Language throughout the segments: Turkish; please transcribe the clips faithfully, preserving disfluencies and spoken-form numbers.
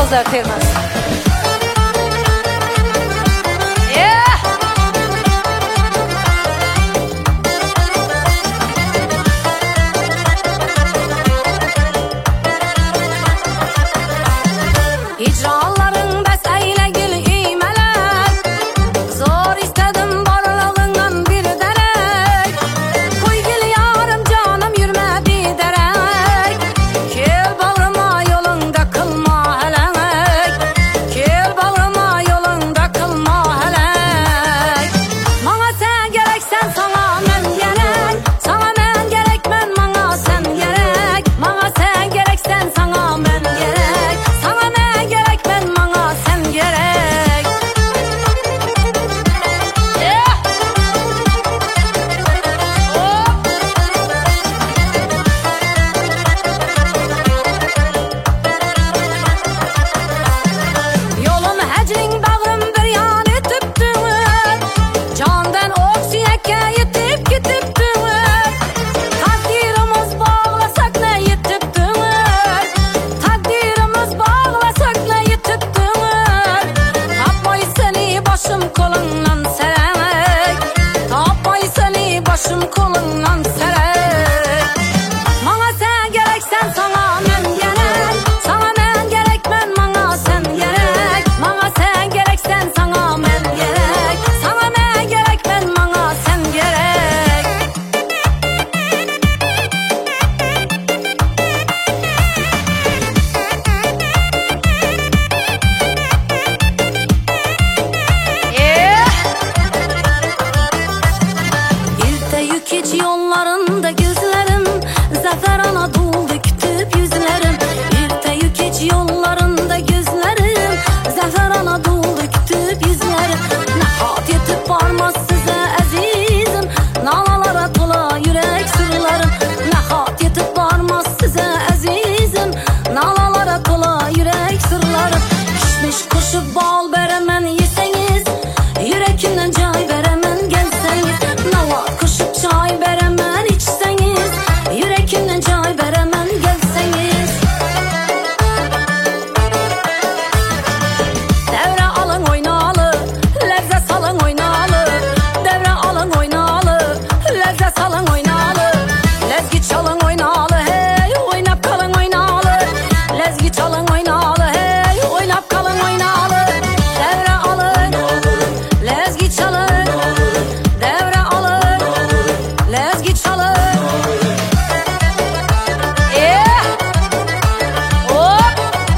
kızlar termez. İcraların besleyle gül imeler, zor istedim varlığından bir derek. Koy gül yarım canım yürüme bir derek. Gel bağrıma yolunda kılma helek. Gel bağrıma yolunda kılma helek. Bana sen gereksen sana men gerek. Sana men gerek men bana sen gerek. Bana sen gereksen sana men gerek. Sana men gerek ben bana sen gerek. Yeah. Oh. Yolum hecrin bağrım bir yan etipti. Candan oksiyeke yetip gitipti. Takdirimiz bağlasak ne yetipti. Takdirimiz bağlasak ne yetipti. Tapmay seni başım kolundan serek. Tapmay seni başım kolundan serek. Bana sen gereksen sana men gerek. Sana men gerek ben bana sen gerek. Bana sen gereksen sana men gerek. Sana men gerek ben bana sen gerek. Yeah. İlte yükeç yollarında gözlerim, zafer Anadolu kütüp yüzlerim. İlte yükeç yollarında gözlerim, zafer Anadolu kütüp yüzlerim. Nahat yetip varmaz size azizim, nalalara tola yürek sırlarım. Nahat yetip varmaz size azizim, nalalara tola yürek sırlarım. Kişmiş koşup bal beremen yeseniz, yürekinden cay beremen gelseniz. Navat koşup çay beremen içseniz, yürekinden cay beremen gelseniz. Devre alın oynalı, lezzet salın oynalı. Devre alın oynalı, lezzet salın oynalı. Lezgi çalın oynalı, hey oynap kalın oynalı. Lezgi çalın oynalı, hey oynap kalın oynalı. Devre alın, lezgi çalın. Devre alın, lezgi çalın. Yeah. Oh.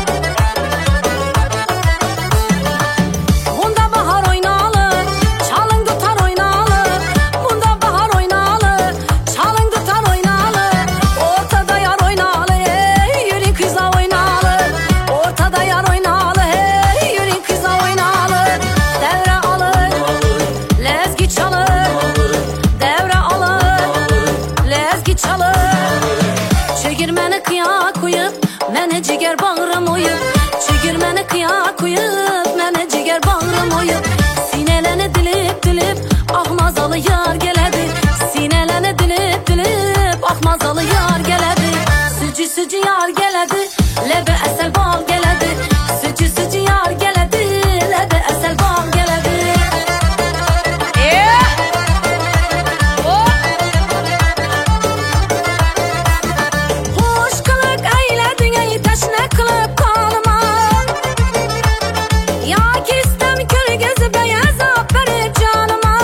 Bunda bahar oynalı, çalın tutar oynalı. Bunda bahar oynalı, çalın tutar oynalı. Ortada yar oynalı, hey yürü kızla oynalı. Ortada yar oynalı, hey yürü kızla oynalı. Devre alın, lezgi çalın. Devre alın, lezgi çalın. Çekirmeni kıya koyup, mene ciger bağrım oyup. Çekirmeni kıya koyup, mene ciger bağrım oyup. Sineleni dilip dilip, ahmazalı yar geledi. Sineleni dilip dilip, ahmazalı yar geledi. Sücü sücü yar geledi, lebe esel bal geledi. Sücü sücü yar geledi, lebe esel bal geledi. Yeah. Oh. Hoş kılık eyledin ey teşne kılıp kanıma. Ya kistem kör gözü beyaz aferin canıma.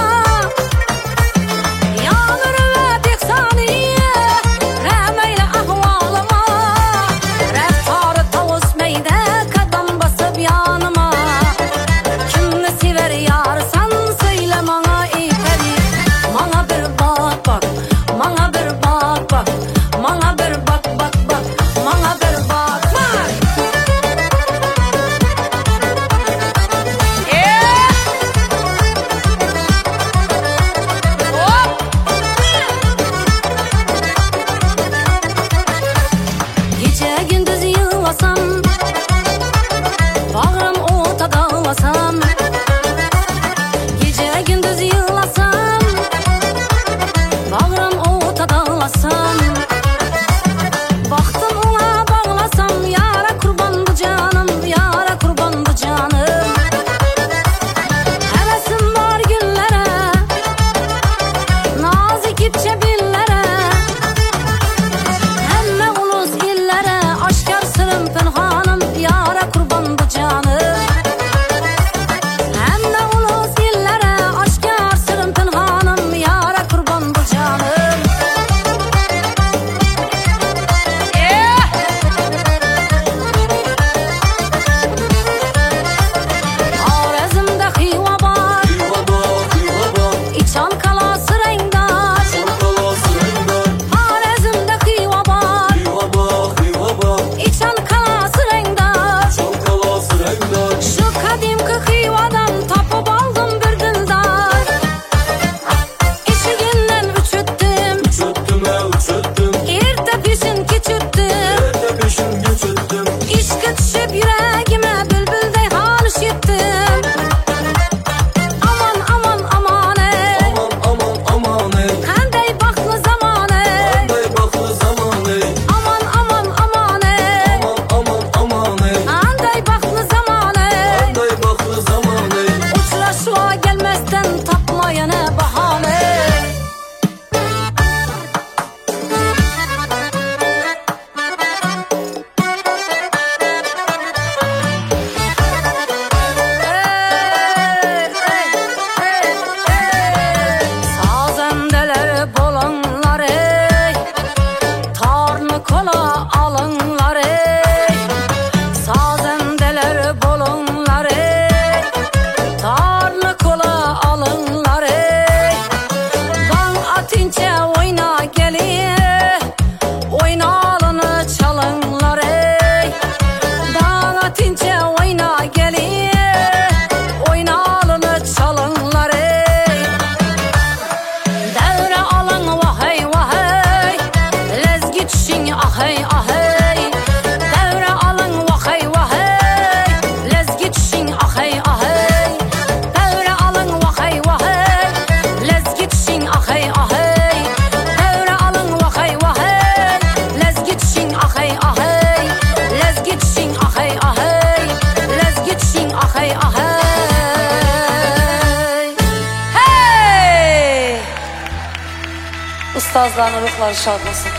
Yanır ve dik saniye, remeyle ahvalıma. Reftarı tavus meyde kadam basıp yanıma. Kimni sever yarsan söyle bana iperi. Bana bir bak bak, bana bir bak bak. Bana bir bak bak bak, bana bir bak bak. Yeah. Oh. Gece gündüz yığlasam, bağrım ortada ağlasam. Gece gündüz yığlasam, bağrım ortada ağlasam. Baktım ona bağlasam, yara kurban bu canım yara. Ustazların ruhları şad olsun.